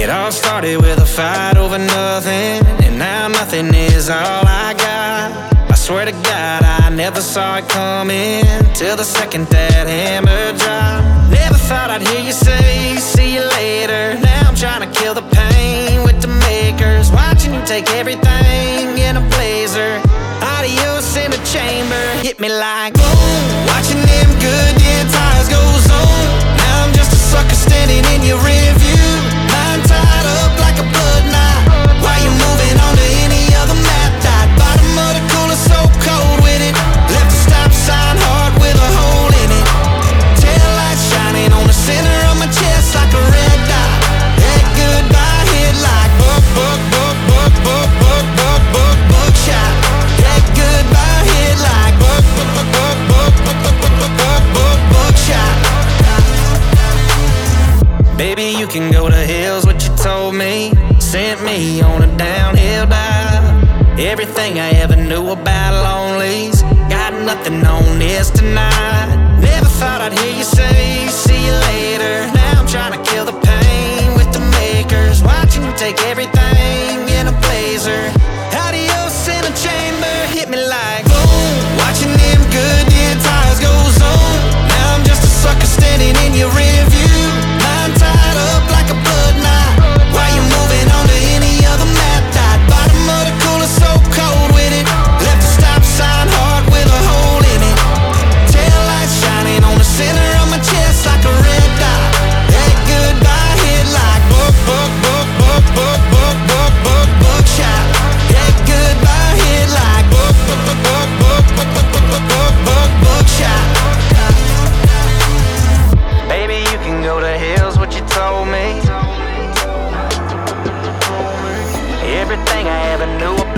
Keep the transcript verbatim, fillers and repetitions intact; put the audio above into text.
all started with a fight over nothing, and now nothing is all I got. I swear to God I never saw it coming till the second that hammer dropped. Never thought I'd hear you say, see you later. Now I'm trying to kill the pain with the makers, watching you take everything in a blazer. Adios in the chamber, hit me like boom. Watching them good damn tires go zoom. Now I'm just a sucker standing in your rear view. Mine tied up like a blood knot. Why you moving on to any other map? Dot bottom of the cooler, so cold with it. Left a stop sign hard with a hole in it. Tail lights shining on the center of my chest like a red dot. That goodbye hit like book, book, book, book, book, book, book, book, book shot. That goodbye hit like book, book, book, book, book, book, book, book, book, book, book shot. Baby, you can go to hell's what you told me. Sent me on a downhill dive. Everything I ever knew about lonelies, got nothing on this tonight. Never thought I'd hear you say, see you later. Now I'm trying to kill the pain with the makers, watching you take everything in a blazer. Adios in a chamber, hit me like boom. Watching them good damn tires go zoom. Now I'm just a sucker standing in your rear view. Mine tied up like a blood knot. Why you moving on to any other map? Dot bottom of the cooler, so cold with it. Left a stop sign hard with a hole in it. Tail lights shining on the center of my chest like a red dot. That goodbye hit like book, book, book, book, book, book, book, book, book shot. That goodbye hit like book, book, book, book, book, book, book, book, book, book, book shot. Baby, you can go to hell's what you told me. Everything I ever knew